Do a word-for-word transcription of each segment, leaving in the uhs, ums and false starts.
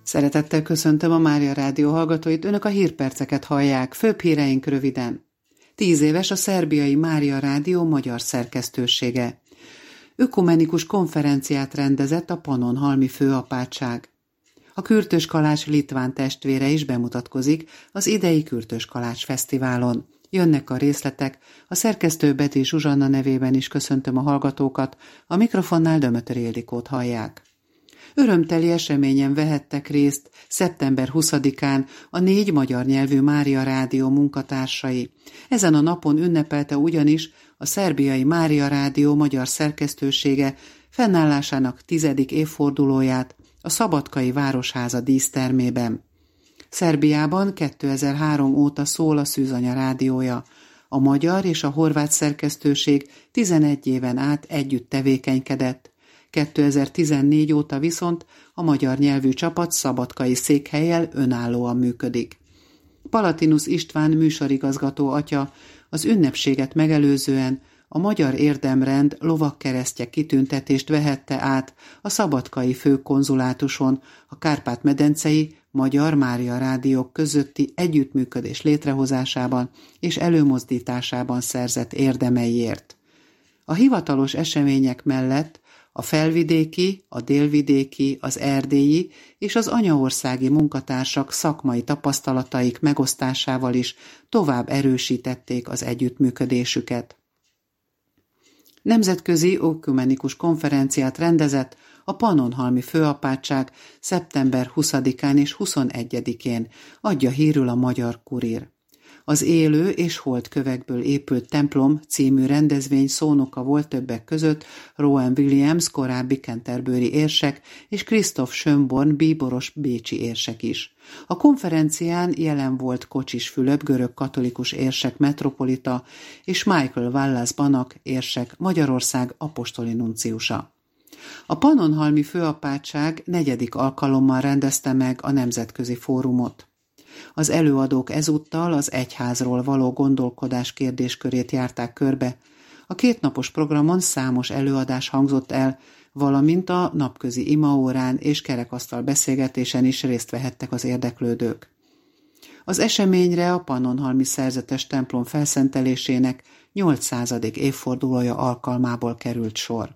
Szeretettel köszöntöm a Mária Rádió hallgatóit, önök a hírperceket hallják, főbb híreink röviden. Tíz éves a szerbiai Mária Rádió magyar szerkesztősége. Ökumenikus konferenciát rendezett a Pannonhalmi főapátság. A Kürtös Kalács litván testvére is bemutatkozik az idei Kürtös Kalács fesztiválon. Jönnek a részletek, a szerkesztő Betty Zsuzsanna nevében is köszöntöm a hallgatókat, a mikrofonnál Dömötör Ildikót hallják. Örömteli eseményen vehettek részt szeptember huszadikán a négy magyar nyelvű Mária Rádió munkatársai. Ezen a napon ünnepelte ugyanis a szerbiai Mária Rádió magyar szerkesztősége fennállásának tizedik évfordulóját a Szabadkai Városháza dísztermében. Szerbiában kétezer-három óta szól a Szűzanya rádiója. A magyar és a horvát szerkesztőség tizenegy éven át együtt tevékenykedett. kétezer-tizennégy óta viszont a magyar nyelvű csapat szabadkai székhellyel önállóan működik. Palatinus István műsorigazgató atya az ünnepséget megelőzően a Magyar Érdemrend lovagkeresztje kitüntetést vehette át a szabadkai főkonzulátuson a Kárpát-medencei Magyar Mária Rádiók közötti együttműködés létrehozásában és előmozdításában szerzett érdemeiért. A hivatalos események mellett a felvidéki, a délvidéki, az erdélyi és az anyaországi munkatársak szakmai tapasztalataik megosztásával is tovább erősítették az együttműködésüket. Nemzetközi ökumenikus konferenciát rendezett a Pannonhalmi főapátság szeptember huszadikán és huszonegyedikén, adja hírül a Magyar Kurír. Az Élő és Holdkövekből épült templom című rendezvény szónoka volt többek között Rowan Williams, korábbi canterbury érsek, és Christoph Schönborn, bíboros bécsi érsek is. A konferencián jelen volt Kocsis Fülöp, görög katolikus érsek metropolita, és Michael Wallace Banach érsek, Magyarország apostoli nunciusa. A Pannonhalmi főapátság negyedik alkalommal rendezte meg a nemzetközi fórumot. Az előadók ezúttal az egyházról való gondolkodás kérdéskörét járták körbe. A kétnapos programon számos előadás hangzott el, valamint a napközi imaórán és kerekasztal beszélgetésen is részt vehettek az érdeklődők. Az eseményre a Pannonhalmi szerzetes templom felszentelésének nyolcszázadik évfordulója alkalmából került sor.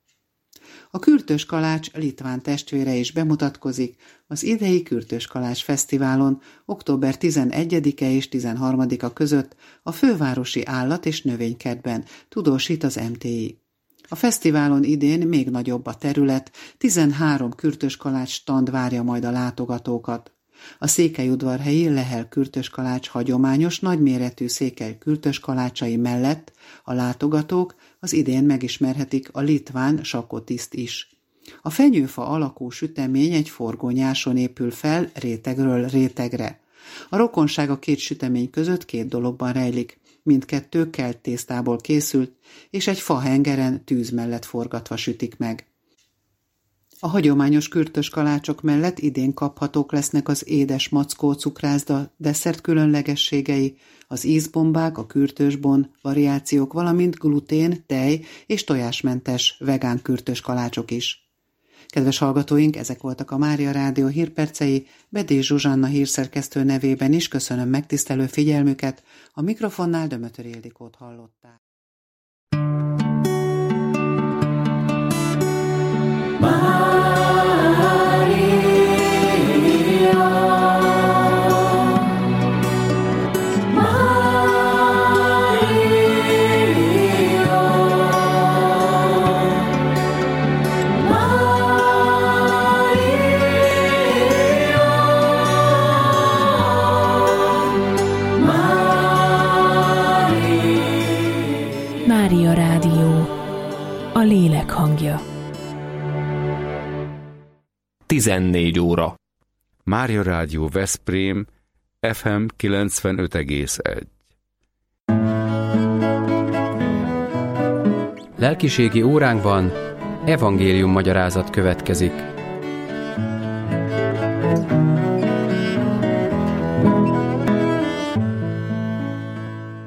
A Kürtös Kalács litván testvére is bemutatkozik az idei Kürtös Kalács fesztiválon október tizenegyedike és tizenharmadika között a fővárosi állat- és növénykertben, tudósít az em té i. A fesztiválon idén még nagyobb a terület, tizenhárom Kürtös Kalács stand várja majd a látogatókat. A székelyudvarhelyi Lehel Kürtös Kalács hagyományos nagyméretű székely Kürtös kalácsai mellett a látogatók az idén megismerhetik a litván sakotiszt is. A fenyőfa alakú sütemény egy forgónyáson épül fel rétegről rétegre. A rokonság a két sütemény között két dologban rejlik, mindkettő kelt tésztából készült, és egy fahengeren tűz mellett forgatva sütik meg. A hagyományos kürtös kalácsok mellett idén kaphatók lesznek az édes mackó cukrászda desszert különlegességei, az ízbombák, a kürtösbon variációk, valamint glutén, tej és tojásmentes vegán kürtös kalácsok is. Kedves hallgatóink, ezek voltak a Mária Rádió hírpercei, Betty Zsuzsanna hírszerkesztő nevében is köszönöm megtisztelő figyelmüket, a mikrofonnál Dömötör Ildikót hallották. Mária Rádió, a lélek hangja. tizennégy óra. Mária Rádió Veszprém, ef em kilencvenöt egész egy. Lelkiségi óránkban evangélium magyarázat következik.